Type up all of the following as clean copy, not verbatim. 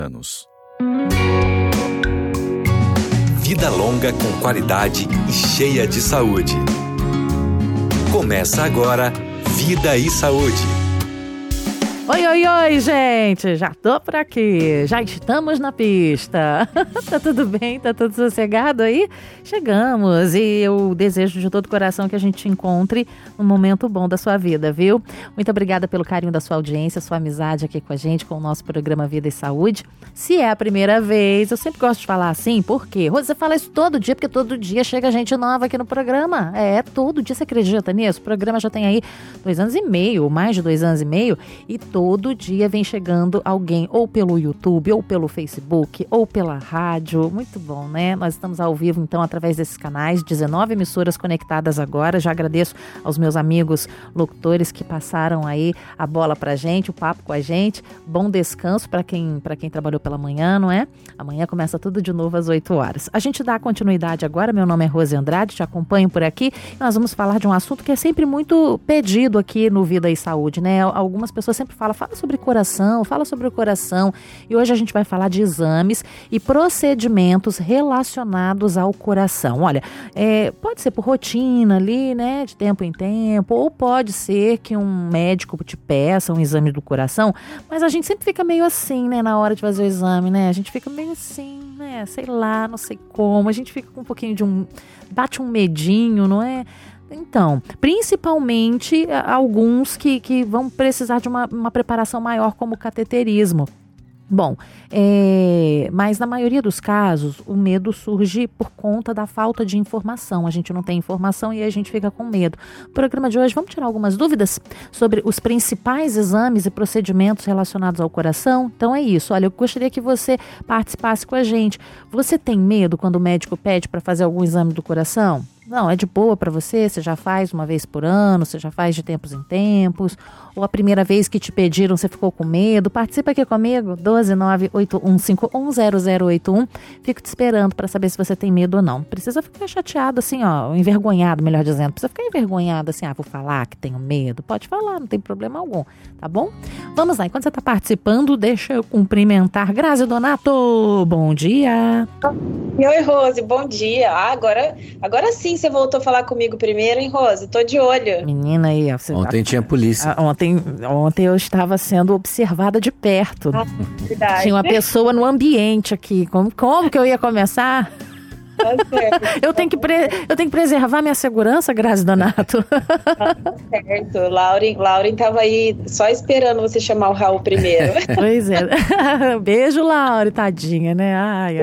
anos. Vida longa com qualidade e cheia de saúde. Começa agora Vida e Saúde. Oi, oi, oi, gente! Já tô por aqui, já estamos na pista. Tá tudo bem? Tá tudo sossegado aí? Chegamos e eu desejo de todo o coração que a gente te encontre num momento bom da sua vida, viu? Muito obrigada pelo carinho da sua audiência, sua amizade aqui com a gente, com o nosso programa Vida e Saúde. Se é a primeira vez, eu sempre gosto de falar assim, por quê? Rose, você fala isso todo dia, porque todo dia chega gente nova aqui no programa. Todo dia, você acredita nisso? O programa já tem aí 2 anos e meio, mais de 2 anos e meio, e todo dia vem chegando alguém, ou pelo YouTube, ou pelo Facebook, ou pela rádio. Muito bom, né? Nós estamos ao vivo, então, através desses canais, 19 emissoras conectadas agora. Já agradeço aos meus amigos locutores que passaram aí a bola pra gente, o papo com a gente. Bom descanso para quem trabalhou pela manhã, não é? Amanhã começa tudo de novo às 8 horas. A gente dá continuidade agora. Meu nome é Rose Andrade, te acompanho por aqui. Nós vamos falar de um assunto que é sempre muito pedido aqui no Vida e Saúde, né? Algumas pessoas sempre fala sobre coração, fala sobre o coração. E hoje a gente vai falar de exames e procedimentos relacionados ao coração. Olha, pode ser por rotina ali, né, de tempo em tempo, ou pode ser que um médico te peça um exame do coração, mas a gente sempre fica meio assim, né, na hora de fazer o exame, né? A gente fica meio assim, né, sei lá, não sei como. A gente fica com um pouquinho bate um medinho, não é? Então, principalmente alguns que vão precisar de uma preparação maior, como o cateterismo. Bom, mas na maioria dos casos, o medo surge por conta da falta de informação. A gente não tem informação e a gente fica com medo. No programa de hoje, vamos tirar algumas dúvidas sobre os principais exames e procedimentos relacionados ao coração? Então é isso. Olha, eu gostaria que você participasse com a gente. Você tem medo quando o médico pede para fazer algum exame do coração? Não, é de boa para você? Você já faz uma vez por ano? Você já faz de tempos em tempos? Ou a primeira vez que te pediram, você ficou com medo? Participa aqui comigo, 12981510081. Fico te esperando para saber se você tem medo ou não. Não precisa ficar chateado assim, ó, envergonhado, melhor dizendo. Não precisa ficar envergonhado assim, vou falar que tenho medo. Pode falar, não tem problema algum, tá bom? Vamos lá, enquanto você está participando, deixa eu cumprimentar Grazi Donato. Bom dia. Oi, Rose, bom dia. Agora sim você voltou a falar comigo primeiro, hein, Rose? Tô de olho. Menina aí, ontem tinha polícia. Ontem eu estava sendo observada de perto. Verdade. Tinha uma pessoa no ambiente aqui. Como que eu ia começar? Eu tenho que preservar minha segurança, Grazi Donato. Certo. Lauren tava aí só esperando você chamar o Raul primeiro. Pois é. Beijo, Lauren, tadinha, né? Ai.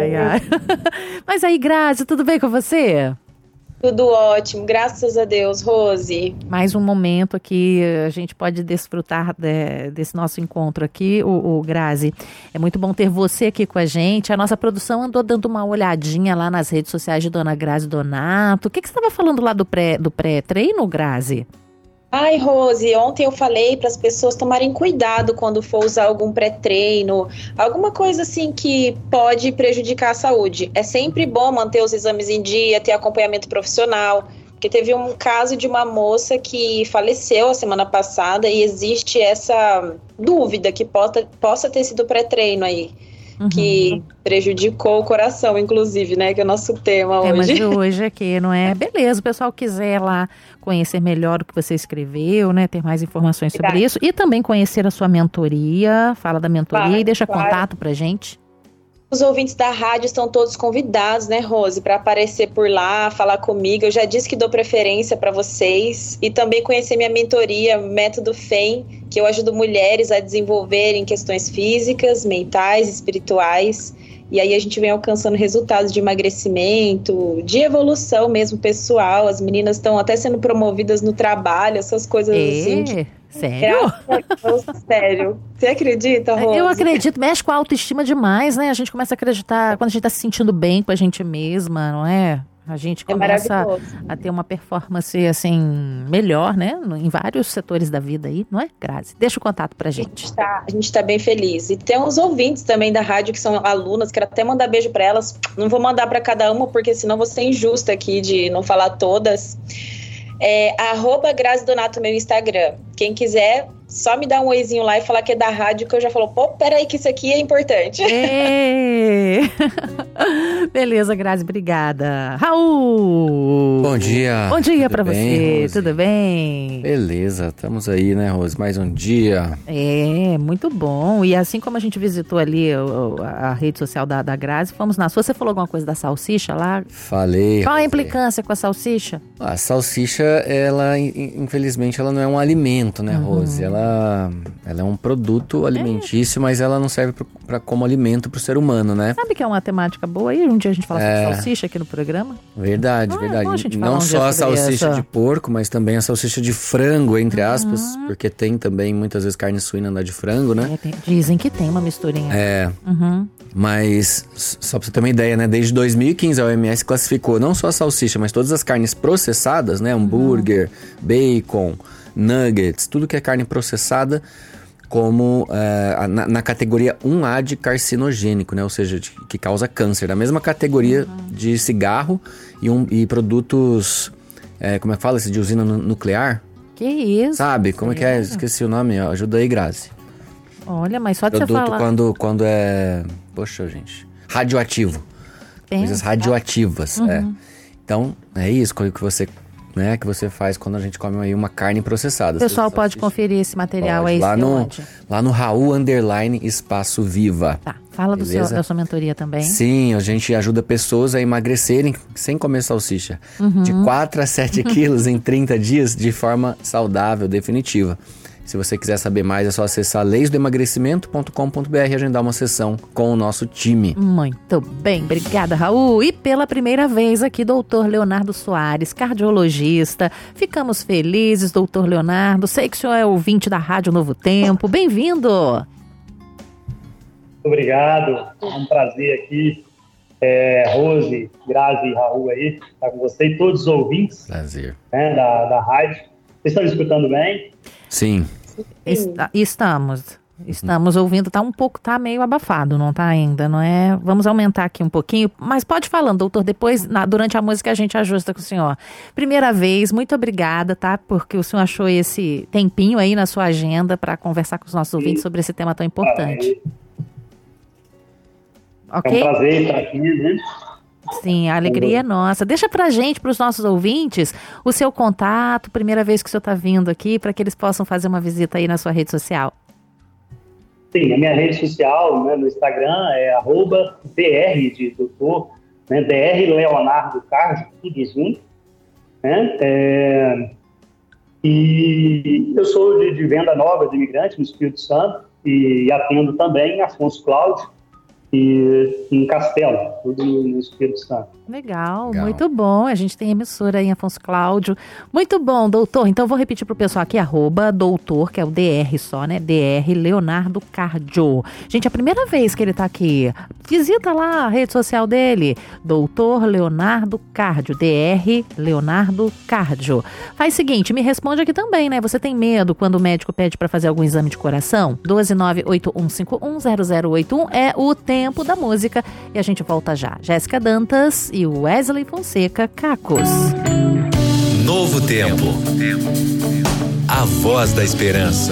Mas aí, Grazi, tudo bem com você? Tudo ótimo, graças a Deus, Rose. Mais um momento aqui, a gente pode desfrutar desse nosso encontro aqui, o Grazi. É muito bom ter você aqui com a gente. A nossa produção andou dando uma olhadinha lá nas redes sociais de Dona Grazi Donato. O que você estava falando lá do pré-treino, Grazi? Ai, Rose, ontem eu falei para as pessoas tomarem cuidado quando for usar algum pré-treino, alguma coisa assim que pode prejudicar a saúde. É sempre bom manter os exames em dia, ter acompanhamento profissional, porque teve um caso de uma moça que faleceu a semana passada e existe essa dúvida que possa ter sido pré-treino aí. Que prejudicou o coração, inclusive, né? Que é o nosso tema hoje. Mas de hoje aqui, não é? Beleza, o pessoal quiser lá conhecer melhor o que você escreveu, né? Ter mais informações sobre isso. E também conhecer a sua mentoria. Fala da mentoria e deixa contato pra gente. Os ouvintes da rádio estão todos convidados, né, Rose, para aparecer por lá, falar comigo. Eu já disse que dou preferência para vocês e também conhecer minha mentoria, Método FEM, que eu ajudo mulheres a desenvolverem questões físicas, mentais, espirituais. E aí a gente vem alcançando resultados de emagrecimento, de evolução mesmo pessoal. As meninas estão até sendo promovidas no trabalho, essas coisas assim. Sério? Sério. Você acredita, Rose? Eu acredito. Mexe com a autoestima demais, né? A gente começa a acreditar quando a gente tá se sentindo bem com a gente mesma, não é? A gente começa a ter uma performance, assim, melhor, né? Em vários setores da vida aí, não é, Grazi? Deixa o contato pra gente. A gente tá bem feliz. E tem uns ouvintes também da rádio que são alunas, quero até mandar beijo pra elas. Não vou mandar pra cada uma, porque senão vou ser injusta aqui de não falar todas. @Grazi Donato, meu Instagram. Quem quiser, só me dar um oizinho lá e falar que é da rádio, que eu já falo, pô, peraí que isso aqui é importante. Beleza, Grazi, obrigada. Raul! Bom dia. Bom dia pra bem, você, Rose? tudo bem? Beleza, estamos aí, né, Rose? Mais um dia. Muito bom. E assim como a gente visitou ali a rede social da Grazi, fomos na sua. Você falou alguma coisa da salsicha lá? Falei. Qual a Rose. implicância com a salsicha? A salsicha, ela, infelizmente, ela não é um alimento, né, Rose? Ela é um produto alimentício, mas ela não serve como alimento pro ser humano, né? Sabe que é uma temática boa aí? Um dia a gente fala sobre salsicha aqui no programa. Verdade, Bom a verdade. gente falar Não um só dia a sobre salsicha isso. de porco, mas também a salsicha de frango, entre aspas, porque tem também muitas vezes carne suína na de frango, né? Dizem que tem uma misturinha. Mas, só pra você ter uma ideia, né? Desde 2015 a OMS classificou não só a salsicha, mas todas as carnes processadas, né? Hambúrguer, bacon, nuggets, tudo que é carne processada como na categoria 1A de carcinogênico, né? Ou seja, que causa câncer. Na mesma categoria de cigarro e produtos, como é que fala? Esse de usina nuclear? Que isso? Sabe? Como é que é? Esqueci o nome. Ajuda aí, Grazi. Olha, mas só de Produto você falar... quando é... Poxa, gente. Radioativo. Coisas radioativas, Então, é isso que você... Né, que você faz quando a gente come aí uma carne processada. O pessoal pode conferir esse material Pode. aí. Lá no Raul _ Espaço Viva. Tá, fala da sua mentoria também. Sim, a gente ajuda pessoas a emagrecerem sem comer salsicha. De 4 a 7 quilos em 30 dias de forma saudável, definitiva. Se você quiser saber mais, é só acessar leisdoemagrecimento.com.br e agendar uma sessão com o nosso time. Muito bem, obrigada, Raul. E pela primeira vez aqui, doutor Leonardo Soares, cardiologista. Ficamos felizes, doutor Leonardo. Sei que o senhor é ouvinte da Rádio Novo Tempo. Bem-vindo. Obrigado, é um prazer aqui. Rose, Grazi e Raul aí, estar com você e todos os ouvintes, Prazer. né, da rádio. Vocês estão me escutando bem? Sim. Estamos ouvindo, tá meio abafado, não tá ainda, não é? Vamos aumentar aqui um pouquinho, mas pode falando, doutor, depois, durante a música a gente ajusta com o senhor. Primeira vez, muito obrigada, tá? Porque o senhor achou esse tempinho aí na sua agenda para conversar com os nossos ouvintes sobre esse tema tão importante. Ok? É um prazer estar aqui, né? Sim, a alegria é nossa. Deixa pra gente, pros nossos ouvintes, o seu contato, primeira vez que o senhor tá vindo aqui, para que eles possam fazer uma visita aí na sua rede social. Sim, a minha rede social, né, no Instagram é @dr de doutor, né, Dr. Leonardo Cardio, tudo junto. Né, e eu sou de Venda Nova de Imigrante, no Espírito Santo, e atendo também em Afonso Cláudio e em Castelo, tudo no Espírito Santo. Legal, muito bom. A gente tem emissora aí em Afonso Cláudio. Muito bom, doutor. Então vou repetir pro pessoal aqui, @doutor, que é o DR só, né? DR Leonardo Cardio. Gente, a primeira vez que ele tá aqui, visita lá a rede social dele, doutor Leonardo Cardio, DR Leonardo Cardio. Faz o seguinte, me responde aqui também, né? Você tem medo quando o médico pede para fazer algum exame de coração? 12981510081 é o tempo da música e a gente volta já. Jéssica Dantas e o Wesley Fonseca, Cacos. Novo Tempo. A voz da esperança.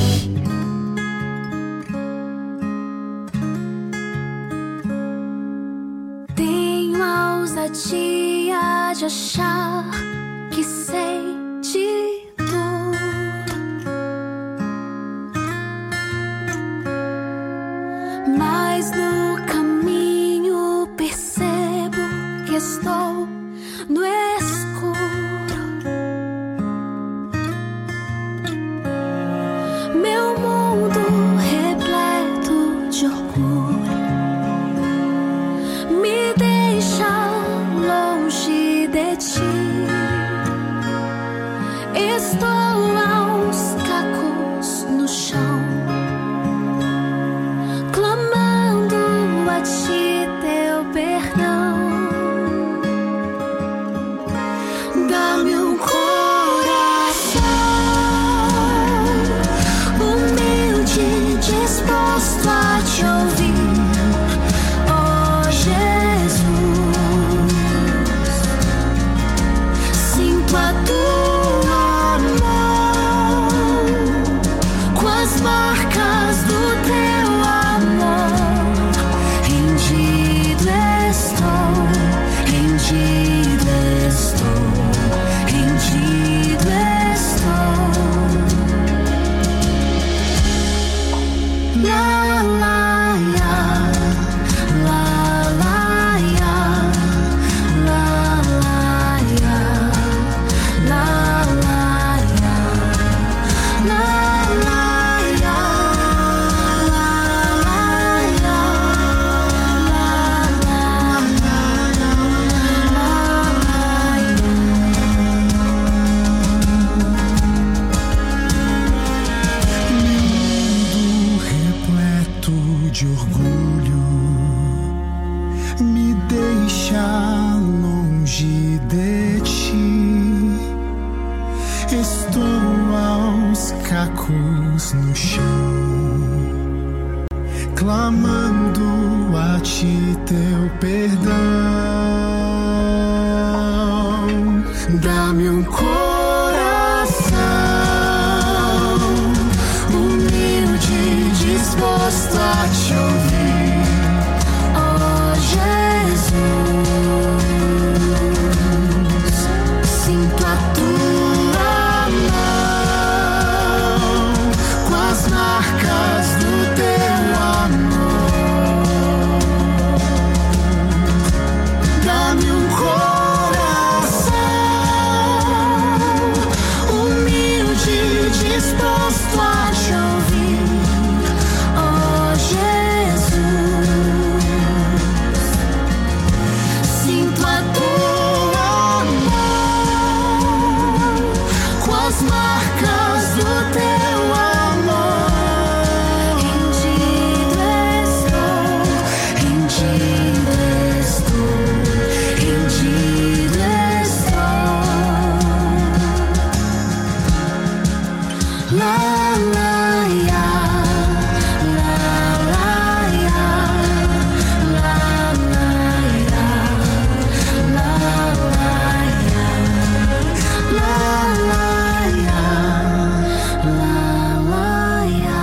Tenho a ousadia de achar que sei de tudo, mas no caminho percebo que estou no escuro. Meu mundo repleto de orgulho me deixa longe de ti. Estou aos cacos no chão, clamando a ti teu perdão. Dá-me um coração humilde, disposto a te ouvir, oh Jesus. Sinto a tua mão deixa longe de ti. Estou aos cacos no chão, clamando a ti teu perdão. Dá-me um coração humilde, disposto a te ouvir, ó Jesus. Sinto a tua mão com as marcas do teu amor. Dá-me um coração humilde, disposto a te ouvir, ó Jesus. Sinto a tua mão com as marcas do teu amor. Rendido estou, rendido estou. La la ya, la la ya, la la ya, la la ya, la la ya, la la ya,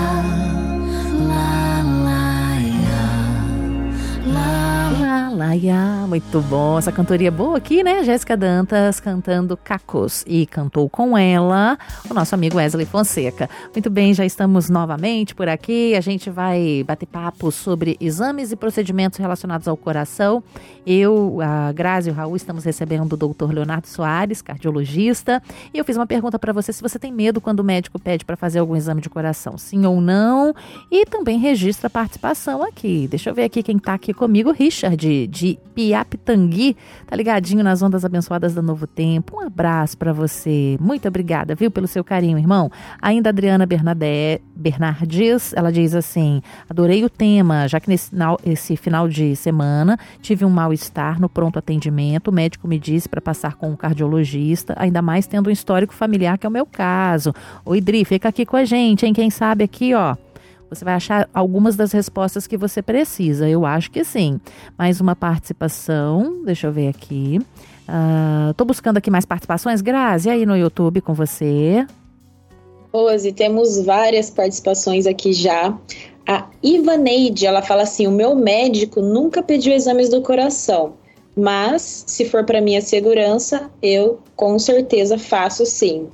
la la ya. Muito bom, essa cantoria boa aqui, né? Jéssica Dantas cantando Cacos, e cantou com ela o nosso amigo Wesley Fonseca. Muito bem, já estamos novamente por aqui. A gente vai bater papo sobre exames e procedimentos relacionados ao coração. Eu, a Grazi e o Raul estamos recebendo o Dr. Leonardo Soares, cardiologista, e eu fiz uma pergunta para você se você tem medo quando o médico pede para fazer algum exame de coração, sim ou não, e também registra a participação aqui. Deixa eu ver aqui quem tá aqui comigo, Richard, de Piapitangui, tá ligadinho nas ondas abençoadas da Novo Tempo. Um abraço para você, muito obrigada, viu, pelo seu carinho, irmão. Ainda a Adriana Bernardes, ela diz assim: adorei o tema, já que esse final de semana tive um mal-estar no pronto atendimento, o médico me disse para passar com um cardiologista, ainda mais tendo um histórico familiar, que é o meu caso. Ô Idri, fica aqui com a gente, hein? Quem sabe aqui, ó, você vai achar algumas das respostas que você precisa. Eu acho que sim. Mais uma participação, deixa eu ver aqui. Tô buscando aqui mais participações. Grazi, aí no YouTube com você. Rose, temos várias participações aqui já. A Ivaneide, ela fala assim: o meu médico nunca pediu exames do coração, mas se for para minha segurança, eu com certeza faço sim.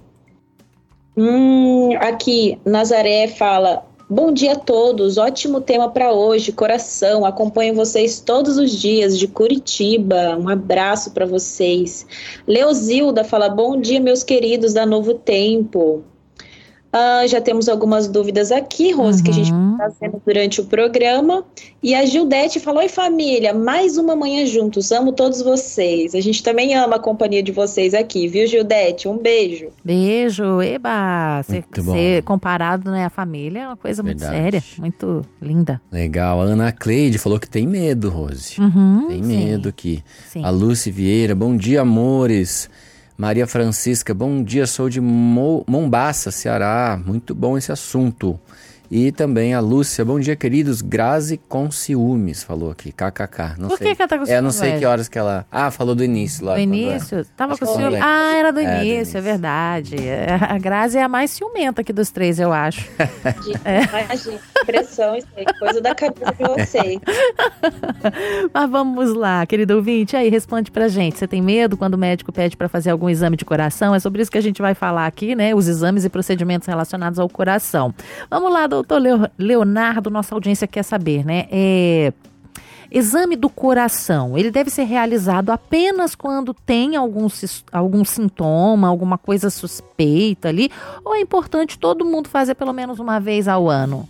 Aqui, Nazaré fala: bom dia a todos, ótimo tema para hoje, coração, acompanho vocês todos os dias de Curitiba, um abraço para vocês. Leozilda fala: bom dia, meus queridos da Novo Tempo. Já temos algumas dúvidas aqui, Rose, que a gente está fazendo durante o programa. E a Gildete falou: oi família, mais uma manhã juntos, amo todos vocês. A gente também ama a companhia de vocês aqui, viu, Gildete? Um beijo. Beijo, eba! Ser comparado, né, à família é uma coisa Verdade. muito séria, muito linda. Legal. A Ana Cleide falou que tem medo, Rose. Tem medo aqui. Sim. A Lúcia Vieira, bom dia, amores. Maria Francisca, bom dia, sou de Mombaça, Ceará. Muito bom esse assunto. E também a Lúcia, bom dia, queridos. Grazi com ciúmes, falou aqui, kkk. Não Por sei. que ela tá com ciúmes? Não sei que horas que ela... falou do início lá. Do início? Tava Acho com que ciúme? foi. Era do É, do início, início. é verdade. A Grazi é a mais ciumenta aqui dos três, eu acho. Imagina, impressão, isso aí, coisa da cabeça de vocês. Mas vamos lá, querido ouvinte, aí responde pra gente. Você tem medo quando o médico pede pra fazer algum exame de coração? É sobre isso que a gente vai falar aqui, né? Os exames e procedimentos relacionados ao coração. Vamos lá, doutor Leonardo, nossa audiência quer saber, né? Exame do coração, ele deve ser realizado apenas quando tem algum sintoma, alguma coisa suspeita ali? Ou é importante todo mundo fazer pelo menos uma vez ao ano?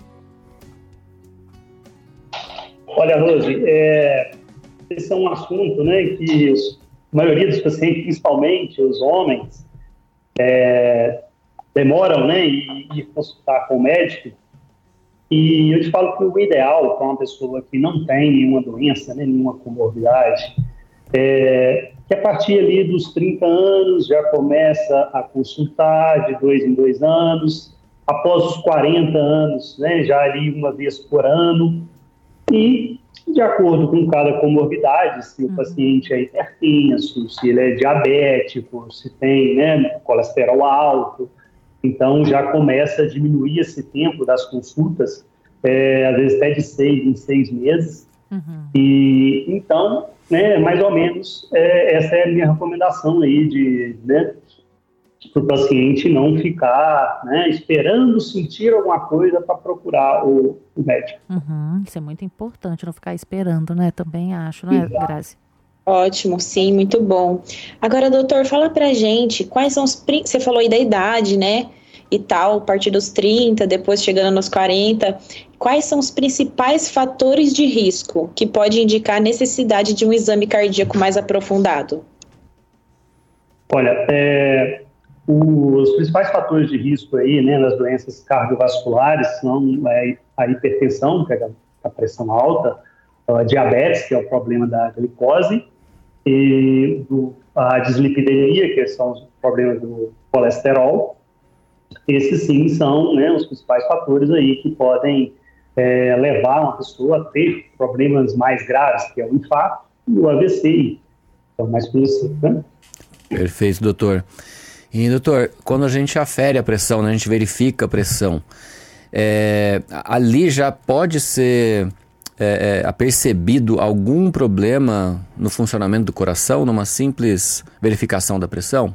Olha, Rose, esse é um assunto, né, que a maioria dos pacientes, principalmente os homens, demoram, né, em consultar com o médico, E eu te falo que o ideal para uma pessoa que não tem nenhuma doença, né, nenhuma comorbidade, que a partir ali dos 30 anos já começa a consultar de 2 em 2 anos, após os 40 anos, né, já ali uma vez por ano, e de acordo com cada comorbidade, se o paciente é hipertenso, se ele é diabético, se tem, né, colesterol alto, então já começa a diminuir esse tempo das consultas, às vezes até de 6 em 6 meses. E então, né, mais ou menos, essa é a minha recomendação aí né, para o paciente não ficar, né, esperando sentir alguma coisa para procurar o médico. Isso é muito importante, não ficar esperando, né? Também acho, né, Grazi? Ótimo, sim, muito bom. Agora, doutor, fala pra gente quais são você falou aí da idade, né, e tal, a partir dos 30, depois chegando nos 40, quais são os principais fatores de risco que pode indicar a necessidade de um exame cardíaco mais aprofundado? Olha, os principais fatores de risco aí, né, nas doenças cardiovasculares são a hipertensão, que é a pressão alta, a diabetes, que é o problema da glicose, e a dislipidemia, que são os problemas do colesterol. Esses sim são, né, os principais fatores aí que podem levar uma pessoa a ter problemas mais graves, que é o infarto e o AVC, então mais conhecido, né? Perfeito, doutor. E, doutor, quando a gente afere a pressão, né, a gente verifica a pressão, ali já pode ser apercebido algum problema no funcionamento do coração, numa simples verificação da pressão?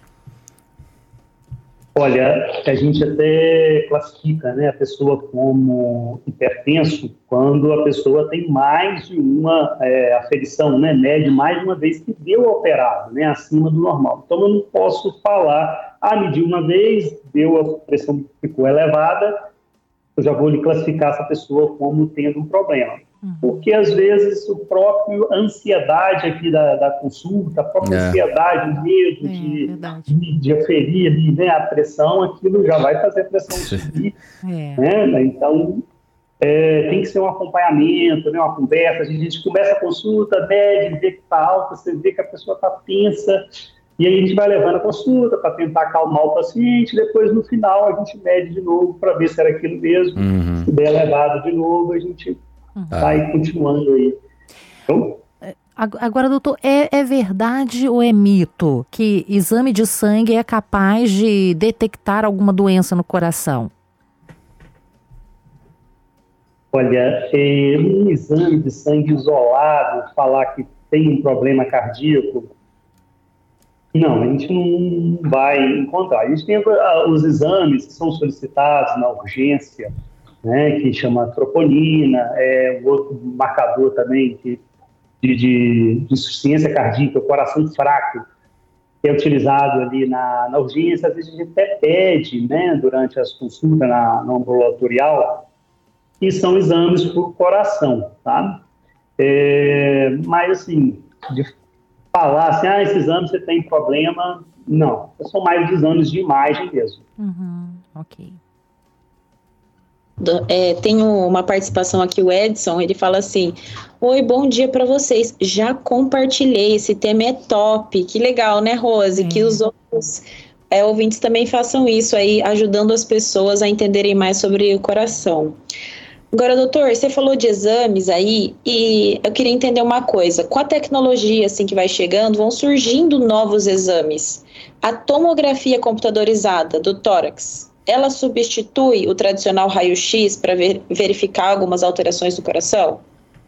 Olha, a gente até classifica, né, a pessoa como hipertenso quando a pessoa tem mais de uma aferição, né, mede mais de uma vez que deu operado, né, acima do normal. Então eu não posso falar, medi uma vez, deu a pressão ficou elevada, eu já vou lhe classificar essa pessoa como tendo um problema. Porque às vezes o próprio ansiedade aqui da consulta, a própria ansiedade, o medo de aferir ali, né, a pressão, aquilo já vai fazer a pressão subir. Né? Então, tem que ser um acompanhamento, né, uma conversa. A gente começa a consulta, mede, vê que está alta, você vê que a pessoa está tensa, e aí a gente vai levando a consulta para tentar acalmar o paciente, depois no final a gente mede de novo para ver se era aquilo mesmo. Se der elevado de novo, a gente vai continuando aí. Então, agora, doutor, é verdade ou é mito que exame de sangue é capaz de detectar alguma doença no coração? Olha, um exame de sangue isolado, falar que tem um problema cardíaco, não, a gente não vai encontrar. A gente tem os exames que são solicitados na urgência, né, que chama troponina, um outro marcador também de insuficiência cardíaca, o coração fraco, que é utilizado ali na urgência. Às vezes a gente até pede, né, durante as consultas no ambulatorial, que são exames para o coração, tá? Mas assim, de falar assim, esse exame você tem problema, não. São mais exames de imagem mesmo. Ok. Tem uma participação aqui, o Edson, ele fala assim: oi, bom dia para vocês, já compartilhei, esse tema é top, que legal, né, Rose? Que os outros ouvintes também façam isso aí, ajudando as pessoas a entenderem mais sobre o coração. Agora, doutor, você falou de exames aí, e eu queria entender uma coisa, com a tecnologia assim que vai chegando, vão surgindo novos exames. A tomografia computadorizada do tórax, ela substitui o tradicional raio-x para verificar algumas alterações do coração?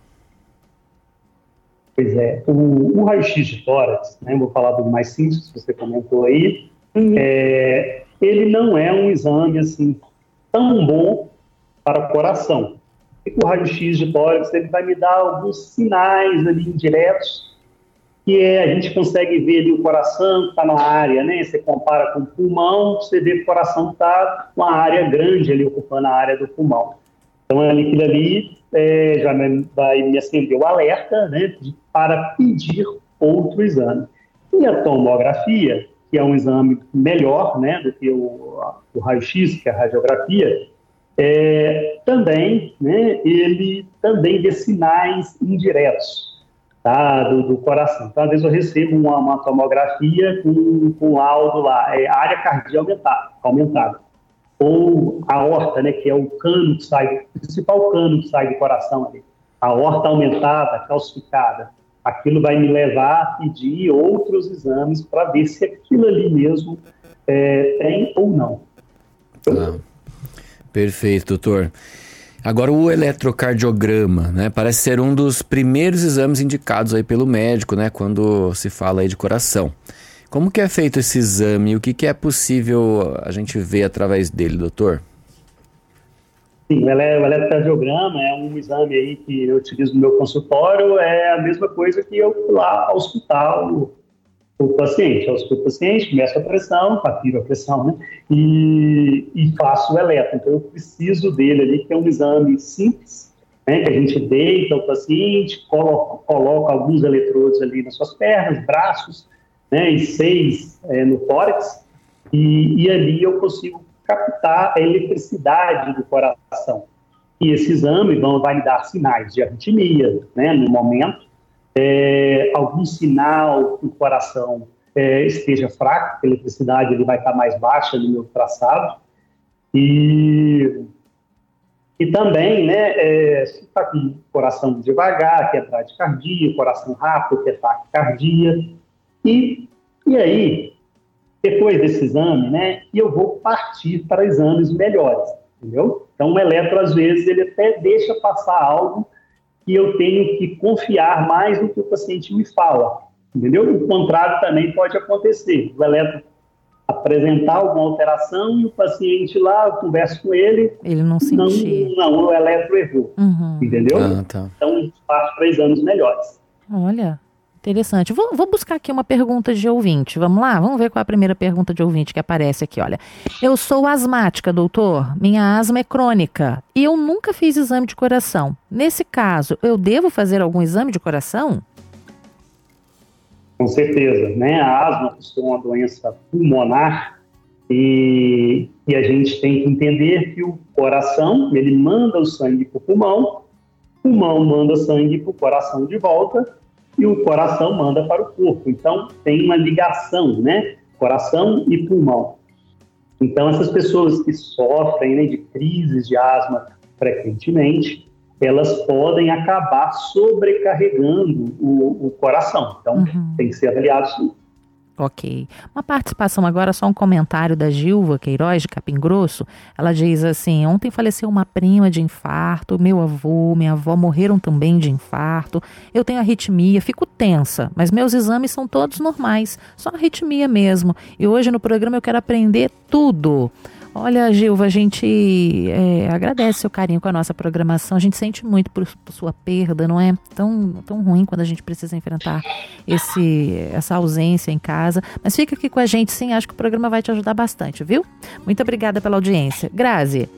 Pois é, o raio-x de tórax, né, vou falar do mais simples, que você comentou aí, ele não é um exame assim tão bom para o coração. O raio-x de tórax ele vai me dar alguns sinais ali indiretos, que a gente consegue ver ali o coração que está na área, né? Você compara com o pulmão, você vê que o coração está uma área grande ali, ocupando a área do pulmão. Então, aquilo ali já vai me acender o alerta, né, para pedir outro exame. E a tomografia, que é um exame melhor, né, do que o raio-x, que é a radiografia, Também, né, ele também vê sinais indiretos, tá, do coração. Então, às vezes eu recebo uma tomografia com laudo lá, área cardíaca aumentada. Ou a aorta, né, que é o cano que sai, o principal cano que sai do coração ali. A aorta aumentada, calcificada. Aquilo vai me levar a pedir outros exames para ver se aquilo ali mesmo tem ou não. Perfeito, doutor. Agora o eletrocardiograma, né? Parece ser um dos primeiros exames indicados aí pelo médico, né? Quando se fala aí de coração. Como que é feito esse exame? O que é possível a gente ver através dele, doutor? Sim, o eletrocardiograma é um exame aí que eu utilizo no meu consultório, é a mesma coisa que eu fui lá auscultar o paciente. Eu ausculto o paciente, meço a pressão, afiro a pressão, né? E faço o eletro. Então eu preciso dele ali, que é um exame simples, né? Que a gente deita o paciente, coloca alguns eletrodos ali nas suas pernas, braços, né? E 6 no tórax, e ali eu consigo captar a eletricidade do coração. E esse exame vai me dar sinais de arritmia, né, no momento, algum sinal que o coração esteja fraco, a eletricidade ele vai estar mais baixa no meu traçado, e também, né, se está com o coração devagar, que é bradicardia, coração rápido, que é taquicardia, e aí, depois desse exame, né, eu vou partir para exames melhores, entendeu? Então, o eletro, às vezes, ele até deixa passar algo que eu tenho que confiar mais no que o paciente me fala, entendeu? O contrário também pode acontecer. O eletro apresentar alguma alteração e o paciente lá, eu converso com ele... Ele não sentir. Não, o eletro errou, entendeu? Tá. Então, a gente parte para exames melhores. Olha... Interessante. Vou buscar aqui uma pergunta de ouvinte. Vamos lá? Vamos ver qual é a primeira pergunta de ouvinte que aparece aqui. Olha, eu sou asmática, doutor. Minha asma é crônica e eu nunca fiz exame de coração. Nesse caso, eu devo fazer algum exame de coração? Com certeza, né? A asma é uma doença pulmonar e a gente tem que entender que o coração, ele manda o sangue para o pulmão manda sangue para o coração de volta, e o coração manda para o corpo. Então, tem uma ligação, né? Coração e pulmão. Então, essas pessoas que sofrem, né, de crises de asma frequentemente, elas podem acabar sobrecarregando o coração. Então, tem que ser avaliado sim. Ok. Uma participação agora, só um comentário da Gilva Queiroz, de Capim Grosso. Ela diz assim: ontem faleceu uma prima de infarto, meu avô, minha avó morreram também de infarto. Eu tenho arritmia, fico tensa, mas meus exames são todos normais, só arritmia mesmo. E hoje no programa eu quero aprender tudo. Olha, Gilva, a gente agradece seu carinho com a nossa programação. A gente sente muito por sua perda, não é? Tão ruim quando a gente precisa enfrentar essa ausência em casa. Mas fica aqui com a gente, sim. Acho que o programa vai te ajudar bastante, viu? Muito obrigada pela audiência. Grazi.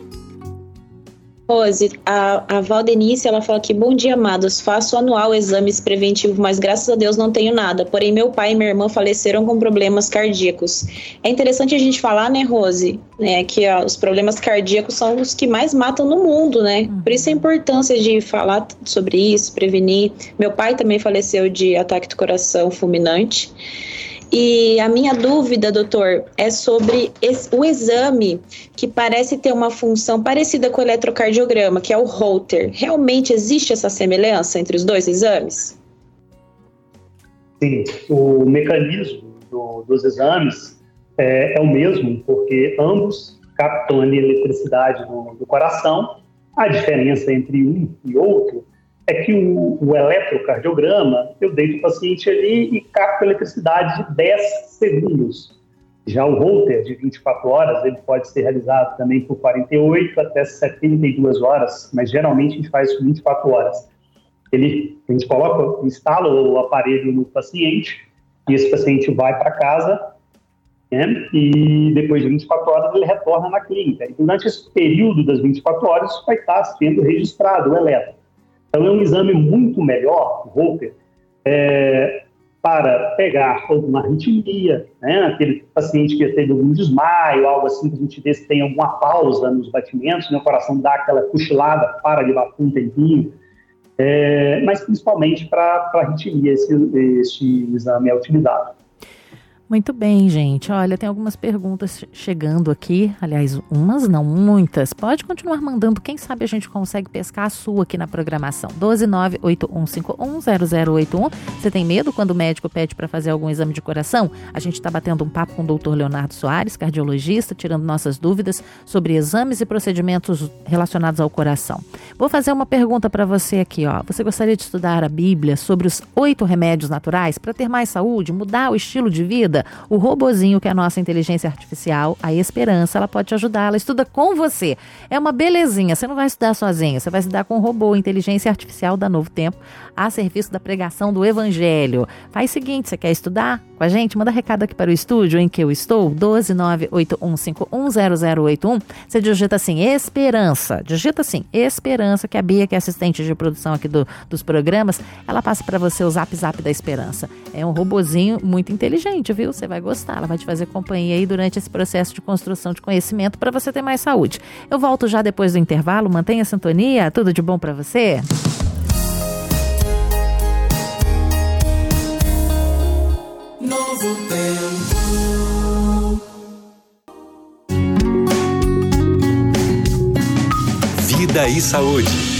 Rose, a Valdenice, ela fala que bom dia, amados, faço anual exames preventivos, mas graças a Deus não tenho nada, porém meu pai e minha irmã faleceram com problemas cardíacos. É interessante a gente falar, né, Rose, né, que os problemas cardíacos são os que mais matam no mundo, né, por isso a importância de falar sobre isso, prevenir. Meu pai também faleceu de ataque do coração fulminante. E a minha dúvida, doutor, é sobre o exame que parece ter uma função parecida com o eletrocardiograma, que é o Holter. Realmente existe essa semelhança entre os dois exames? Sim, o mecanismo dos exames é o mesmo, porque ambos captam a eletricidade do coração. A diferença entre um e outro é que o eletrocardiograma, eu deito o paciente ali e capto a eletricidade de 10 segundos. Já o Holter, de 24 horas, ele pode ser realizado também por 48 até 72 horas, mas geralmente a gente faz isso por 24 horas. A gente instala o aparelho no paciente, e esse paciente vai para casa, né, e depois de 24 horas ele retorna na clínica. E durante esse período das 24 horas, vai estar sendo registrado o eletro. Então, é um exame muito melhor, o Holter, para pegar alguma arritmia, né? Aquele paciente que teve algum desmaio, algo assim, que a gente vê se tem alguma pausa nos batimentos, né? O coração dá aquela cochilada, para de bater um tempinho, mas principalmente para arritmia, esse exame é utilizado. Muito bem, gente. Olha, tem algumas perguntas chegando aqui. Aliás, umas não, muitas. Pode continuar mandando. Quem sabe a gente consegue pescar a sua aqui na programação. 12981510081. Você tem medo quando o médico pede para fazer algum exame de coração? A gente está batendo um papo com o doutor Leonardo Soares, cardiologista, tirando nossas dúvidas sobre exames e procedimentos relacionados ao coração. Vou fazer uma pergunta para você aqui, ó. Você gostaria de estudar a Bíblia sobre os 8 remédios naturais para ter mais saúde, mudar o estilo de vida? O robozinho, que é a nossa inteligência artificial, a Esperança, ela pode te ajudar, ela estuda com você. É uma belezinha, você não vai estudar sozinho, você vai estudar com o robô, inteligência artificial da Novo Tempo, a serviço da pregação do Evangelho. Faz o seguinte, você quer estudar com a gente? Manda recado aqui para o estúdio em que eu estou, 12981510081. Você digita assim, Esperança, que a Bia, que é assistente de produção aqui dos programas, ela passa para você o Zap da Esperança. É um robozinho muito inteligente, viu? Você vai gostar, ela vai te fazer companhia aí durante esse processo de construção de conhecimento para você ter mais saúde. Eu volto já depois do intervalo, mantenha a sintonia, tudo de bom para você? Novo Tempo. Vida e saúde.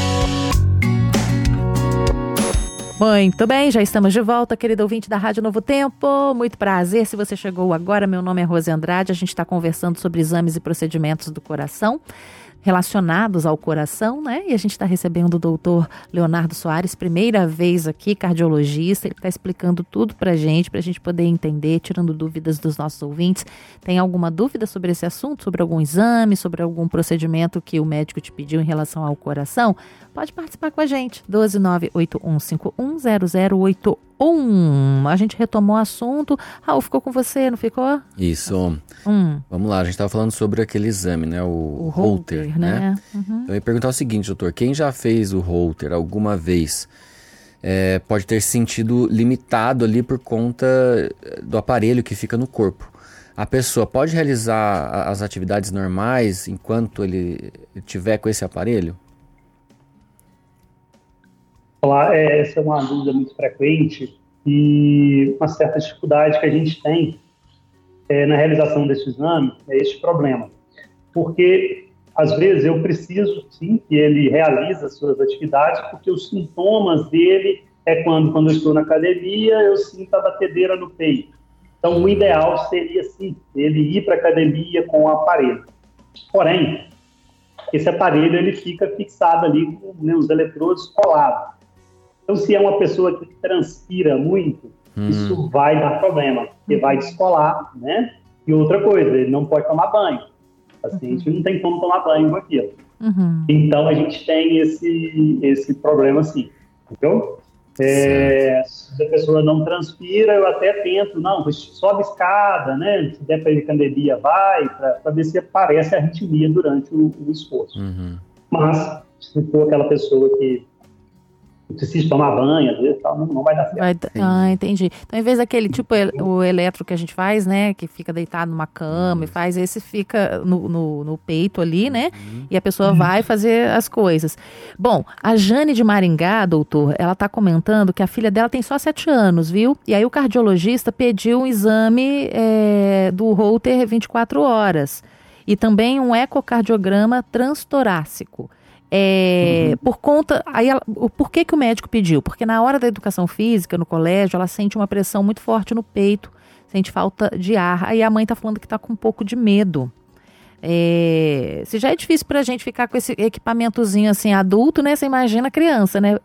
Muito bem, já estamos de volta, querido ouvinte da Rádio Novo Tempo. Muito prazer, se você chegou agora, meu nome é Rose Andrade, a gente está conversando sobre exames e procedimentos do coração, relacionados ao coração, né? E a gente está recebendo o doutor Leonardo Soares, primeira vez aqui, cardiologista. Ele está explicando tudo para a gente poder entender, tirando dúvidas dos nossos ouvintes. Tem alguma dúvida sobre esse assunto, sobre algum exame, sobre algum procedimento que o médico te pediu em relação ao coração? Pode participar com a gente, 12981510081. A gente retomou o assunto. Raul, ficou com você, não ficou? Isso. Vamos lá, a gente estava falando sobre aquele exame, né? O Holter, né? Uhum. Eu ia perguntar o seguinte, doutor. Quem já fez o Holter alguma vez pode ter se sentido limitado ali por conta do aparelho que fica no corpo. A pessoa pode realizar as atividades normais enquanto ele tiver com esse aparelho? Essa é uma dúvida muito frequente e uma certa dificuldade que a gente tem na realização desse exame é este problema. Porque, às vezes, eu preciso, sim, que ele realize as suas atividades, porque os sintomas dele é quando eu estou na academia, eu sinto a batedeira no peito. Então, o ideal seria, sim, ele ir para a academia com o aparelho. Porém, esse aparelho ele fica fixado ali com os eletrodos colados. Então, se é uma pessoa que transpira muito, isso vai dar problema, porque vai descolar, né? E outra coisa, ele não pode tomar banho. O paciente não tem como tomar banho com aquilo. Então, a gente tem esse problema, sim. Entendeu? Se a pessoa não transpira, eu até tento, sobe escada, né? Se der para ir academia, vai, para ver se aparece a arritmia durante o esforço. Mas, se for aquela pessoa que precisa tomar banho, às vezes, não vai dar certo. Entendi. Então, em vez daquele tipo o eletro que a gente faz, né, que fica deitado numa cama e faz, esse fica no peito ali, né, e a pessoa vai fazer as coisas. Bom, a Jane de Maringá, doutor, ela tá comentando que a filha dela tem só 7 anos, viu? E aí o cardiologista pediu um exame do Holter 24 horas e também um ecocardiograma transtorácico. Por conta, por que o médico pediu? Porque na hora da educação física, no colégio, ela sente uma pressão muito forte no peito, sente falta de ar. Aí a mãe tá falando que tá com um pouco de medo. Se já é difícil pra gente ficar com esse equipamentozinho assim, adulto, né? Você imagina a criança, né?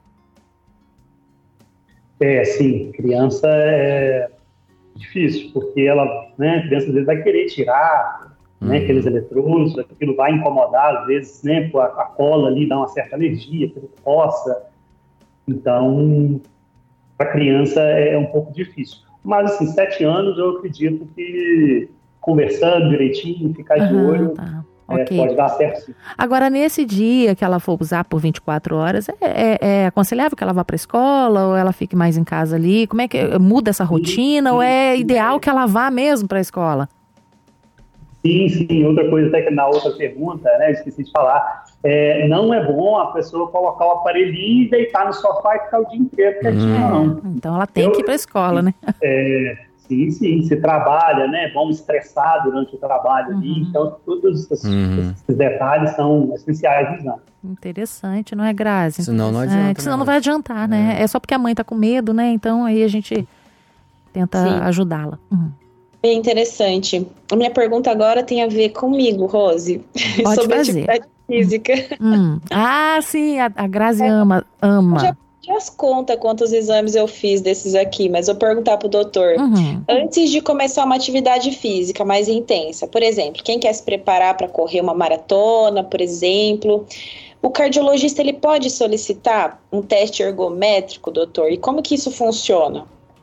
Sim, criança é difícil, porque ela, né, a criança às vezes vai querer tirar, né, aqueles eletrodos, aquilo vai incomodar, às vezes, né, a cola ali dá uma certa alergia, aquilo coça. Então, para criança é um pouco difícil. Mas, assim, 7 anos eu acredito que conversando direitinho, ficar de olho, Ok. Pode dar certo sim. Agora, nesse dia que ela for usar por 24 horas, é aconselhável que ela vá para a escola ou ela fique mais em casa ali? Como é que muda essa rotina ou é ideal que ela vá mesmo para a escola? Sim. Outra coisa até que na outra pergunta, né, esqueci de falar, não é bom a pessoa colocar o aparelhinho e deitar no sofá e ficar o dia inteiro quietinho, não. Então ela tem que ir para a escola, né? Sim, se trabalha, né? Vamos estressar durante o trabalho ali, então todos esses detalhes são essenciais no exame. Interessante, não é, Grazi? Senão não adianta. Senão não vai adiantar, né? É só porque a mãe tá com medo, né? Então aí a gente tenta ajudá-la. Bem interessante. A minha pergunta agora tem a ver comigo, Rose. Pode sobre fazer. atividade física. Ah, sim, a Grazi ama. Já as conta quantos exames eu fiz desses aqui, mas vou perguntar pro doutor. Antes de começar uma atividade física mais intensa, por exemplo, quem quer se preparar para correr uma maratona, por exemplo, o cardiologista ele pode solicitar um teste ergométrico, doutor? E como que isso funciona?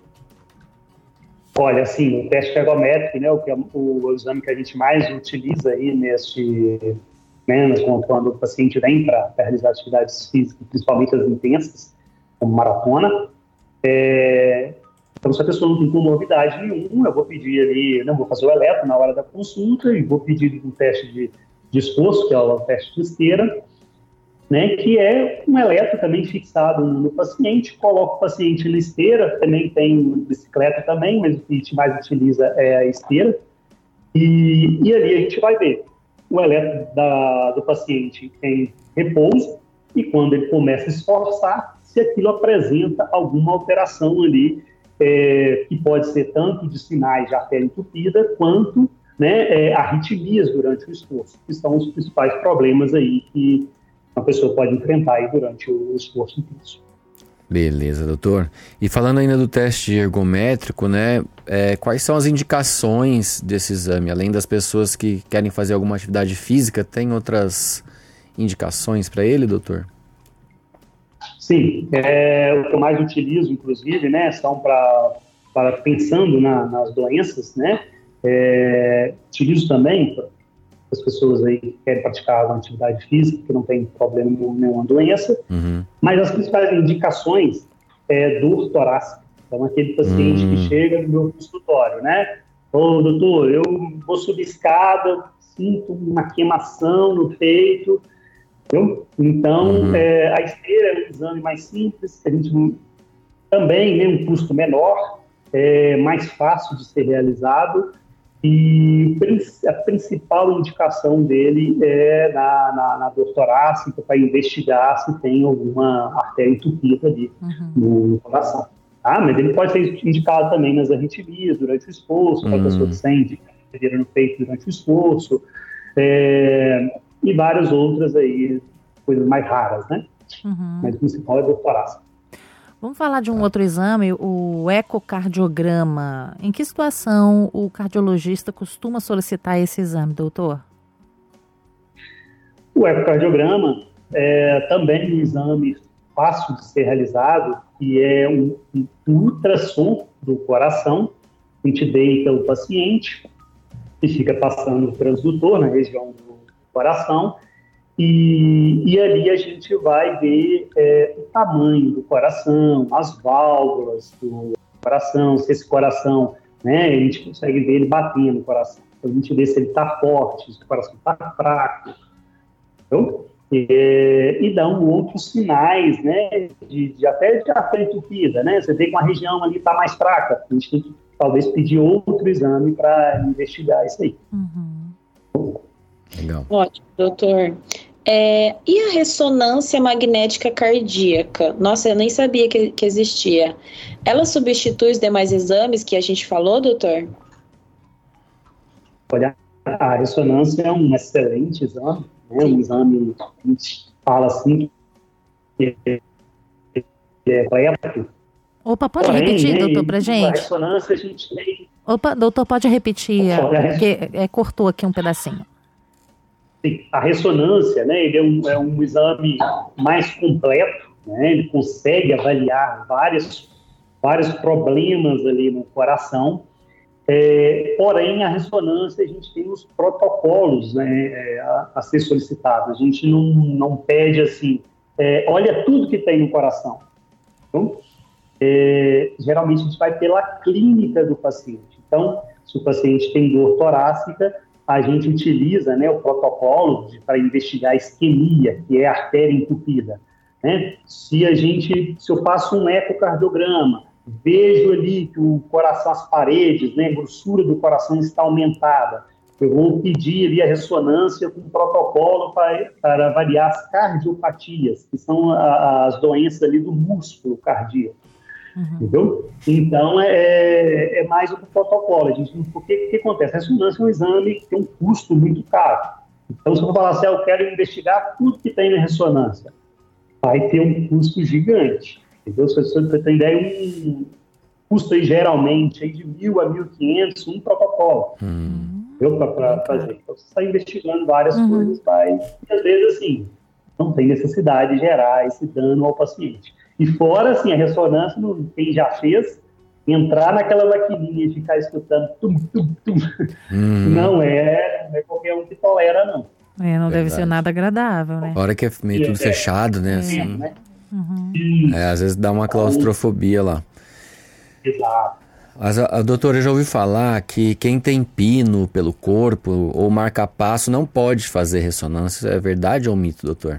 Olha, assim, o teste ergométrico, né, o exame que a gente mais utiliza aí quando o paciente vem para realizar atividades físicas, principalmente as intensas, como maratona. Então, se a pessoa não tem comorbidade nenhuma, eu vou pedir ali, vou fazer o eletro na hora da consulta e vou pedir um teste de esforço, que é o teste de esteira, né, que é um eletro também fixado no paciente, coloca o paciente na esteira, também tem bicicleta também, mas o que a gente mais utiliza é a esteira, e ali a gente vai ver o eletro do paciente em repouso, e quando ele começa a esforçar, se aquilo apresenta alguma alteração ali, que pode ser tanto de sinais de artéria entupida, quanto arritmias durante o esforço, que são os principais problemas aí que uma pessoa pode enfrentar aí durante o esforço intenso. Beleza, doutor. E falando ainda do teste ergométrico, né, quais são as indicações desse exame? Além das pessoas que querem fazer alguma atividade física, tem outras indicações para ele, doutor? Sim, o que eu mais utilizo, inclusive, né, são para pensando nas doenças, né, utilizo também para as pessoas aí que querem praticar uma atividade física, que não tem problema nenhuma doença, mas as principais indicações é dor torácica. Então, aquele paciente que chega no meu consultório, né, doutor, eu vou subir escada, sinto uma queimação no peito. Então, a esteira é um exame mais simples, a gente também tem um custo menor, mais fácil de ser realizado, e a principal indicação dele é na dor torácica, para investigar se tem alguma artéria entupida ali no coração. Mas ele pode ser indicado também nas arritmias durante o esforço, para a pessoa que sente tremedeira no peito durante o esforço, e várias outras aí, coisas mais raras, né? Mas o principal é dor torácica. Vamos falar de um outro exame, o ecocardiograma. Em que situação o cardiologista costuma solicitar esse exame, doutor? O ecocardiograma é também um exame fácil de ser realizado, que é um ultrassom do coração. A gente deita o paciente e fica passando o transdutor na região do coração, e ali a gente vai ver o tamanho do coração, as válvulas do coração, se esse coração, né, a gente consegue ver ele batendo no coração. A gente vê se ele está forte, se o coração está fraco. Então, e dão outros sinais, né, até de artéria entupida, né? Você vê que uma região ali está mais fraca, a gente tem que talvez pedir outro exame para investigar isso aí. Legal. Ótimo, doutor. E a ressonância magnética cardíaca? Nossa, eu nem sabia que existia. Ela substitui os demais exames que a gente falou, doutor? Olha, a ressonância é um excelente exame, né? Um exame que a gente fala assim, que é completo. Opa, pode repetir, doutor, pra gente? A ressonância a gente tem... Opa, doutor, pode repetir, porque cortou aqui um pedacinho. Sim, a ressonância, né, ele é um exame mais completo, né, ele consegue avaliar vários problemas ali no coração, Porém, a ressonância, a gente tem os protocolos, né, a ser solicitado. A gente não pede assim, olha tudo que tem no coração. Então, geralmente a gente vai pela clínica do paciente. Então, se o paciente tem dor torácica, a gente utiliza, né, o protocolo para investigar a isquemia, que é a artéria entupida. Né? Se eu faço um ecocardiograma, vejo ali que o coração, as paredes, né, a grossura do coração está aumentada, eu vou pedir ali a ressonância com um protocolo para avaliar as cardiopatias, que são as doenças ali do músculo cardíaco. Entendeu? Então, é mais o protocolo. O que acontece? A ressonância é um exame que tem um custo muito caro. Então, se eu falar assim, eu quero investigar tudo que tem na ressonância, vai ter um custo gigante. Entendeu? Se você tem ideia, custa aí, geralmente aí de 1.000 a 1.500 um protocolo. Para fazer. Então, você está investigando várias coisas, e às vezes, assim, não tem necessidade de gerar esse dano ao paciente. E fora, assim, a ressonância, quem já fez, entrar naquela maquininha e ficar escutando tum, tum, tum, não é qualquer um que tolera, não. Não deve ser nada agradável, né? A hora que é meio tudo fechado, né? Assim. Né? Às vezes dá uma claustrofobia lá. Exato. Mas a doutora já ouviu falar que quem tem pino pelo corpo ou marca-passo não pode fazer ressonância. É verdade ou mito, doutor?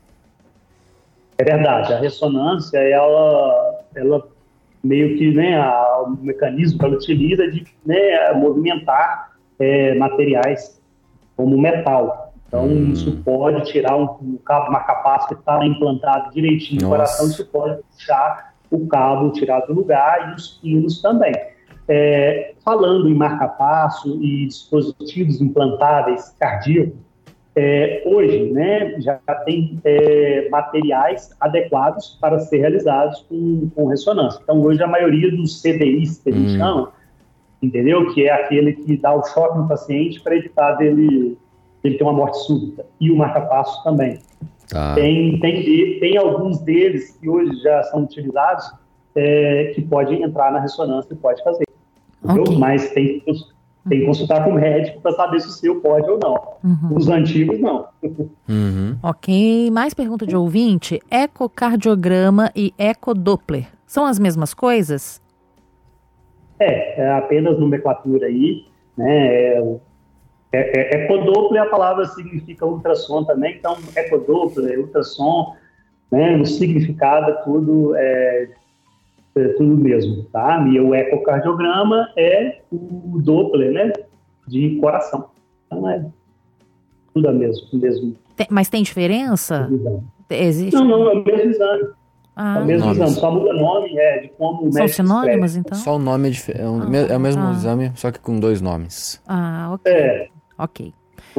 É verdade. A ressonância, ela meio que, né, o mecanismo que ela utiliza de, né, movimentar materiais como metal. Então, isso pode tirar um cabo marca-passo que está implantado direitinho no coração, isso pode puxar o cabo, tirar do lugar, e os pinos também. Falando em marca-passo e dispositivos implantáveis cardíacos, hoje, né, já tem materiais adequados para ser realizados com ressonância. Então, hoje, a maioria dos CDIs, que a gente chama, entendeu? Que é aquele que dá o choque no paciente para evitar dele ter uma morte súbita. E o marca-passo também. Tá. Tem alguns deles que hoje já são utilizados que podem entrar na ressonância e pode fazer. Okay. Mas tem que consultar com o médico para saber se o seu pode ou não. Os antigos, não. Ok. Mais pergunta de ouvinte. Ecocardiograma e ecodoppler são as mesmas coisas? É apenas nomenclatura aí, né? Ecodoppler, a palavra significa ultrassom também, então ecodoppler, ultrassom, né? O significado tudo tudo mesmo, tá? E o ecocardiograma é o Doppler, né? De coração. Então tudo é mesmo. Mas tem diferença? Existe? Não, é o mesmo exame. É o mesmo exame, só muda nome, de como o médico são sinônimos, então? Só o nome é diferente. É o mesmo exame, só que com 2 nomes. Ok.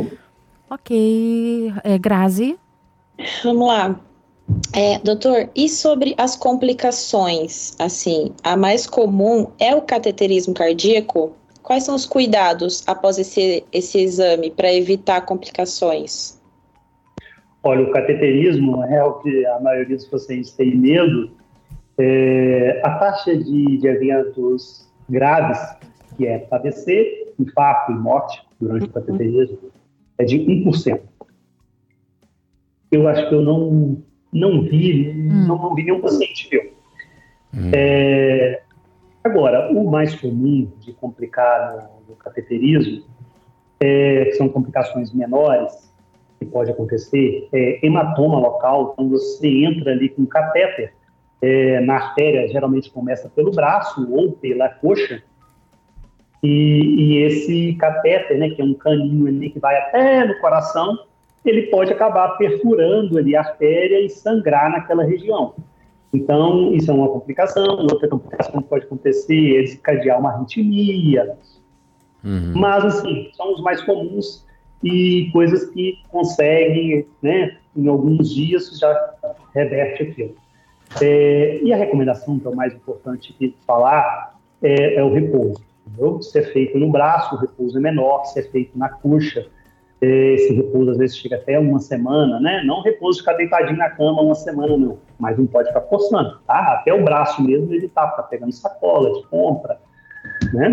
Ok. Grazi? Vamos lá. Doutor, e sobre as complicações, assim, a mais comum é o cateterismo cardíaco? Quais são os cuidados após esse exame para evitar complicações? Olha, o cateterismo é o que a maioria dos pacientes tem medo. A taxa de eventos graves, que é AVC, infarto e morte durante o cateterismo, é de 1%. Eu acho que eu não vi nenhum paciente meu. Agora, o mais comum de complicar no cateterismo são complicações menores, que pode acontecer, hematoma local, então você entra ali com um catéter na artéria, geralmente começa pelo braço ou pela coxa, e esse catéter, né, que é um caninho ali que vai até no coração, ele pode acabar perfurando ali a artéria e sangrar naquela região. Então, isso é uma complicação. Outra complicação que pode acontecer é desencadear uma arritmia. Mas, assim, são os mais comuns e coisas que conseguem, né, em alguns dias já reverte aquilo. E a recomendação, que é o mais importante de falar, é o repouso. Entendeu? Se é feito no braço, o repouso é menor. Se é feito na coxa, esse repouso às vezes chega até uma semana, né? Não repouso de ficar deitadinho na cama uma semana, não. Mas não pode ficar forçando, tá? Até o braço mesmo evitar, ficar pegando sacola de compra, né?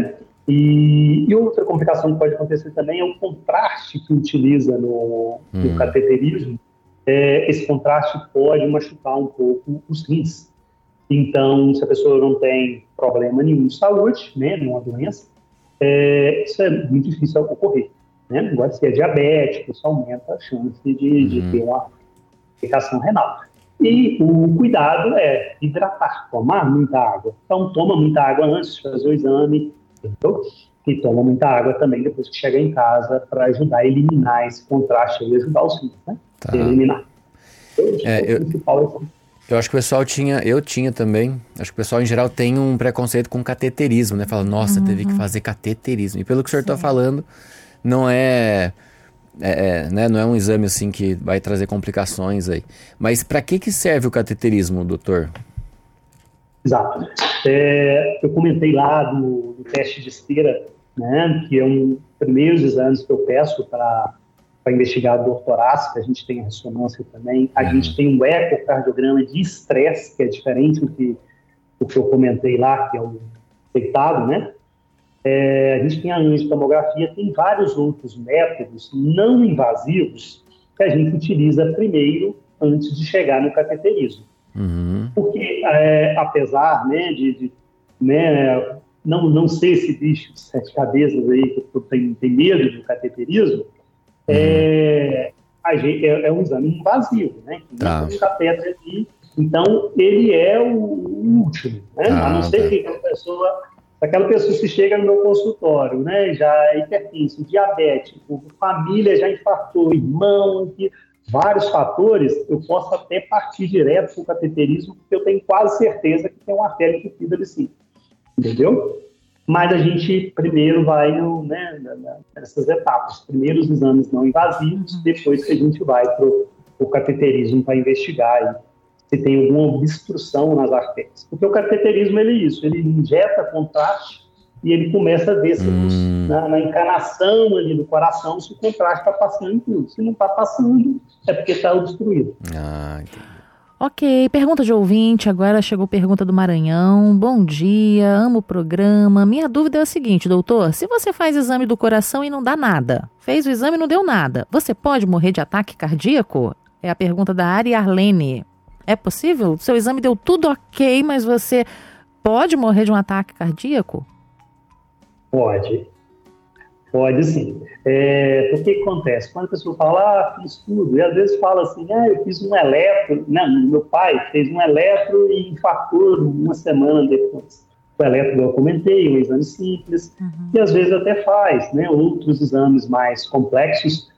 E outra complicação que pode acontecer também é o contraste que utiliza no cateterismo. Esse contraste pode machucar um pouco os rins. Então, se a pessoa não tem problema nenhum de saúde, né, nenhuma doença, isso é muito difícil ocorrer. Né? Agora, se é diabético, isso aumenta a chance de ter uma complicação renal. E o cuidado é hidratar, tomar muita água. Então, toma muita água antes de fazer o exame, entendeu? E toma muita água também depois que chega em casa para ajudar a eliminar esse contraste e ajudar os rins, né? Tá. Eliminar. Então, o principal Eu acho que o pessoal eu tinha também, acho que o pessoal em geral tem um preconceito com cateterismo, né? Fala, nossa, teve que fazer cateterismo. E pelo que o senhor está falando, não né, não é um exame assim que vai trazer complicações aí. Mas para que serve o cateterismo, doutor? Exato. Eu comentei lá do teste de esteira, né? Que é um dos primeiros exames que eu peço para investigar a dor torácica. A gente tem a ressonância também. A gente tem um ecocardiograma de estresse, que é diferente do que eu comentei lá, que é o deitado, né? A gente tem a angiotomografia, tem vários outros métodos não invasivos que a gente utiliza primeiro antes de chegar no cateterismo. Porque, apesar, né, não ser esse bicho de 7 cabeças aí que tem medo do cateterismo, é um exame invasivo, né? Que tem um cateter ali. Então, ele é o último, né? A não ser que aquela pessoa que chega no meu consultório, né, já é hipertenso, diabético, família já infartou, irmão, vários fatores, eu posso até partir direto para o cateterismo, porque eu tenho quase certeza que tem uma artéria entupida ali sim. Entendeu? Mas a gente primeiro vai nessas etapas. Primeiro os exames não invasivos, depois que a gente vai para o cateterismo para investigar se tem alguma obstrução nas artérias. Porque o cateterismo ele injeta contraste e ele começa a ver se na encanação ali do coração se o contraste está passando em tudo. Se não está passando, é porque está obstruído. Entendi. Ok, pergunta de ouvinte, agora chegou pergunta do Maranhão. Bom dia, amo o programa. Minha dúvida é a seguinte, doutor, se você faz exame do coração e não dá nada, fez o exame e não deu nada, você pode morrer de ataque cardíaco? É a pergunta da Ari Arlene. É possível? Seu exame deu tudo ok, mas você pode morrer de um ataque cardíaco? Pode sim. O que acontece? Quando a pessoa fala, fiz tudo, e às vezes fala assim, eu fiz um eletro, meu pai fez um eletro e infartou uma semana depois. O eletro eu comentei, um exame simples, e às vezes até faz, né, outros exames mais complexos,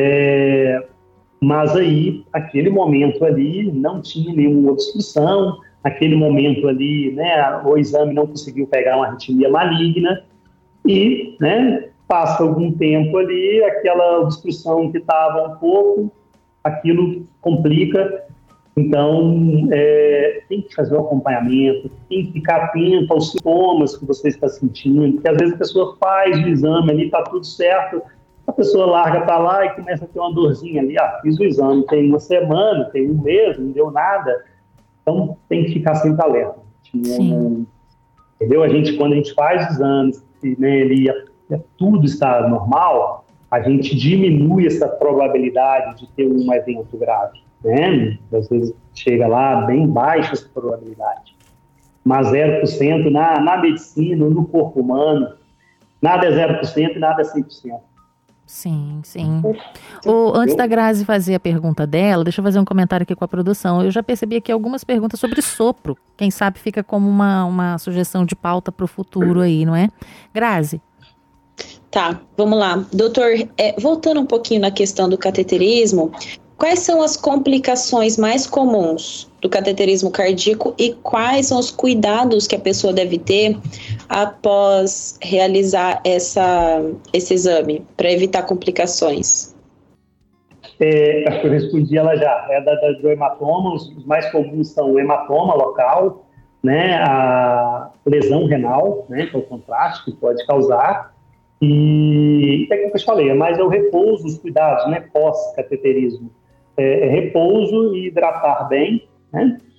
mas aí, aquele momento ali, não tinha nenhuma obstrução, aquele momento ali, né, o exame não conseguiu pegar uma arritmia maligna, e, né, passa algum tempo ali, aquela obstrução que estava um pouco, aquilo complica. Então, tem que fazer o acompanhamento, tem que ficar atento aos sintomas que você está sentindo, porque às vezes a pessoa faz o exame ali, está tudo certo, a pessoa larga para lá e começa a ter uma dorzinha ali, fiz o exame tem uma semana, tem um mês, não deu nada. Então, tem que ficar sempre alerta. Entendeu? Quando a gente faz exames, né, tudo está normal, a gente diminui essa probabilidade de ter um evento grave, né? Às vezes chega lá bem baixa essa probabilidade, mas 0% na medicina, no corpo humano, nada é 0% e nada é 100%. Sim. Antes da Grazi fazer a pergunta dela, deixa eu fazer um comentário aqui com a produção. Eu já percebi aqui algumas perguntas sobre sopro. Quem sabe fica como uma sugestão de pauta para o futuro aí, não é? Grazi. Tá, vamos lá. Doutor, voltando um pouquinho na questão do cateterismo, quais são as complicações mais comuns do cateterismo cardíaco e quais são os cuidados que a pessoa deve ter após realizar esse exame, para evitar complicações? Acho que eu respondi ela já. Do hematoma, os mais comuns são o hematoma local, né, a lesão renal, né, que é o contraste que pode causar, e é como eu falei, mas é o repouso, os cuidados, né, pós-cateterismo. Repouso e hidratar bem, né?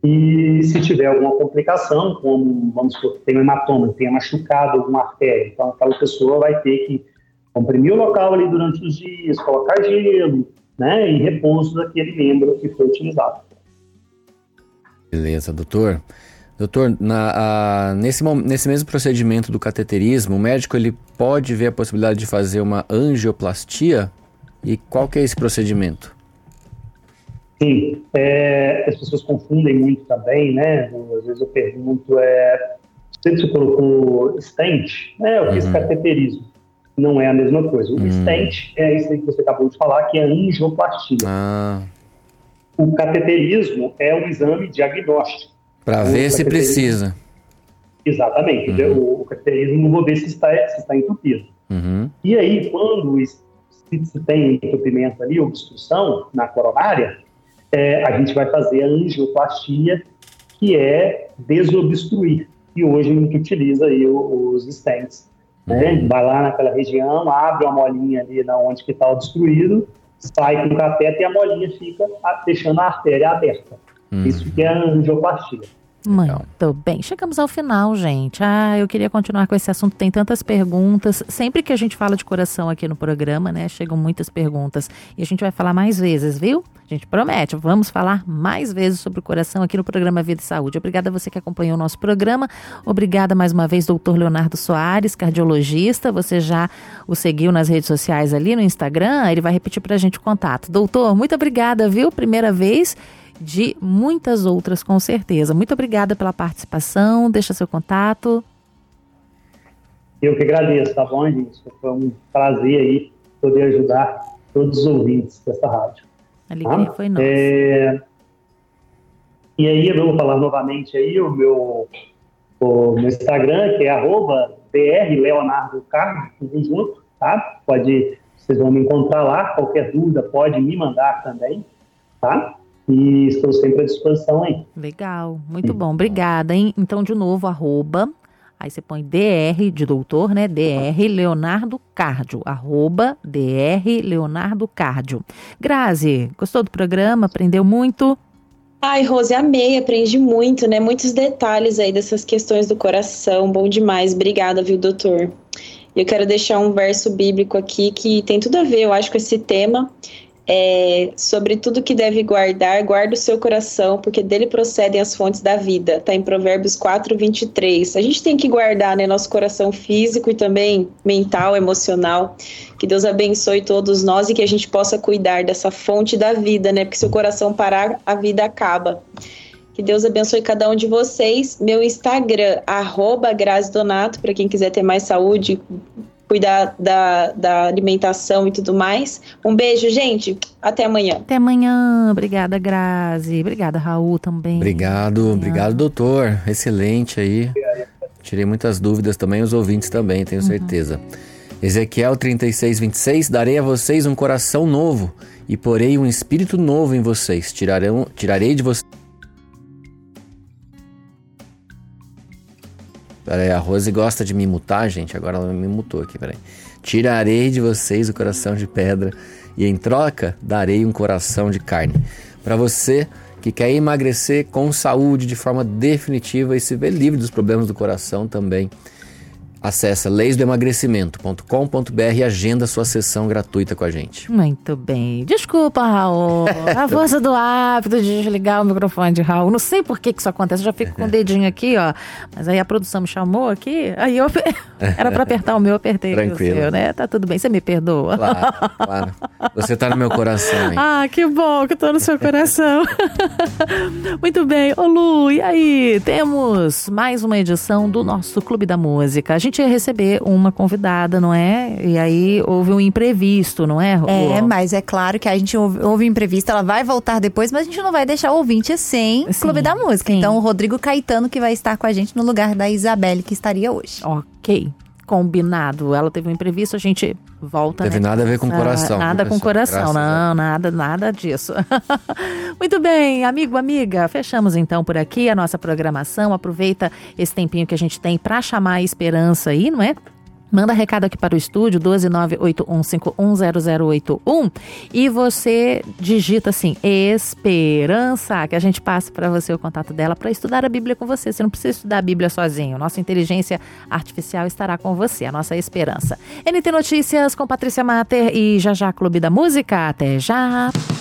E se tiver alguma complicação, como, vamos supor, que tem um hematoma, tenha machucado alguma artéria, então aquela pessoa vai ter que comprimir o local ali durante os dias, colocar gelo, né, e repouso daquele membro que foi utilizado. Beleza, doutor. Doutor, nesse mesmo procedimento do cateterismo, o médico ele pode ver a possibilidade de fazer uma angioplastia? E qual que é esse procedimento? Sim, as pessoas confundem muito também, né? Às vezes eu pergunto, você colocou stent, né? Eu fiz cateterismo. Não é a mesma coisa. O stent é isso aí que você acabou de falar, que é angioplastia. O cateterismo é um exame diagnóstico. Para ver se precisa. Exatamente. O cateterismo, vou ver se está entupido. E aí, quando se tem entupimento ali, obstrução na coronária, a gente vai fazer a angioplastia, que é desobstruir. E hoje a gente utiliza aí os stents. Né? Vai lá naquela região, abre uma molinha ali onde que está obstruído, sai com o cateter e a molinha fica deixando a artéria aberta. Isso que é a angioplastia. Muito bem, chegamos ao final, gente. Eu queria continuar com esse assunto, tem tantas perguntas. Sempre que a gente fala de coração aqui no programa, né, chegam muitas perguntas. E a gente vai falar mais vezes, viu? A gente promete, vamos falar mais vezes sobre o coração aqui no programa Vida e Saúde. Obrigada a você que acompanhou o nosso programa. Obrigada mais uma vez, doutor Leonardo Soares, cardiologista. Você já o seguiu nas redes sociais ali no Instagram, ele vai repetir pra gente o contato. Doutor, muito obrigada, viu? Primeira vez de muitas outras, com certeza. Muito obrigada pela participação, deixa seu contato. Eu que agradeço, tá bom, gente? Foi um prazer aí poder ajudar todos os ouvintes dessa rádio. A alegria foi nossa. E aí eu vou falar novamente aí o meu Instagram, que é @drleonardocardio, tudo junto, tá? Vocês vão me encontrar lá, qualquer dúvida pode me mandar também, tá? E estou sempre à disposição aí. Legal, muito bom, obrigada, hein? Então, de novo, aí você põe DR de doutor, né? DR Leonardo Cardio, @DR Leonardo Cardio. Grazi, gostou do programa? Aprendeu muito? Ai, Rose, amei, aprendi muito, né? Muitos detalhes aí dessas questões do coração, bom demais. Obrigada, viu, doutor? Eu quero deixar um verso bíblico aqui que tem tudo a ver, eu acho, com esse tema. Sobre tudo que deve guarda o seu coração, porque dele procedem as fontes da vida. Está em Provérbios 4:23. A gente tem que guardar, né, nosso coração físico e também mental, emocional. Que Deus abençoe todos nós e que a gente possa cuidar dessa fonte da vida, né? Porque se o coração parar, a vida acaba. Que Deus abençoe cada um de vocês. Meu Instagram, @GraziDonato, para quem quiser ter mais saúde, cuidar da alimentação e tudo mais. Um beijo, gente. Até amanhã. Até amanhã. Obrigada, Grazi. Obrigada, Raul, também. Obrigado, doutor. Excelente aí. Tirei muitas dúvidas também, os ouvintes também, tenho certeza. Ezequiel 36:26, darei a vocês um coração novo e porei um espírito novo em vocês. Tirarei de vocês... Peraí, a Rose gosta de me mutar, gente. Agora ela me mutou aqui, peraí. Tirarei de vocês o coração de pedra e em troca darei um coração de carne. Para você que quer emagrecer com saúde de forma definitiva e se ver livre dos problemas do coração também, acessa leisdoemagrecimento.com.br e agenda sua sessão gratuita com a gente. Muito bem. Desculpa, Raul. A força do hábito de desligar o microfone de Raul. Não sei por que isso acontece. Eu já fico com o dedinho aqui, ó. Mas aí a produção me chamou aqui. Aí eu... Era pra apertar o meu, eu apertei Tranquilo. O seu, né? Tá tudo bem. Você me perdoa? Claro. Você tá no meu coração, hein? Que bom que eu tô no seu coração. Muito bem. Ô, Lu, e aí? Temos mais uma edição do nosso Clube da Música. A gente ia receber uma convidada, não é? E aí houve um imprevisto, não é? Mas é claro que a gente houve um imprevisto, ela vai voltar depois, mas a gente não vai deixar o ouvinte sem Clube da Música. Sim. Então o Rodrigo Caetano que vai estar com a gente no lugar da Isabelle que estaria hoje. Ok. Combinado. Ela teve um imprevisto, a gente volta. Teve nada a ver com coração. Nada com coração, não, nada disso. Muito bem, amigo, amiga, fechamos então por aqui a nossa programação. Aproveita esse tempinho que a gente tem para chamar a esperança aí, não é? Manda recado aqui para o estúdio, 12981510081, e você digita assim, Esperança, que a gente passa para você o contato dela para estudar a Bíblia com você. Você não precisa estudar a Bíblia sozinho. Nossa inteligência artificial estará com você, a nossa esperança. NT Notícias com Patrícia Mater e já Clube da Música. Até já!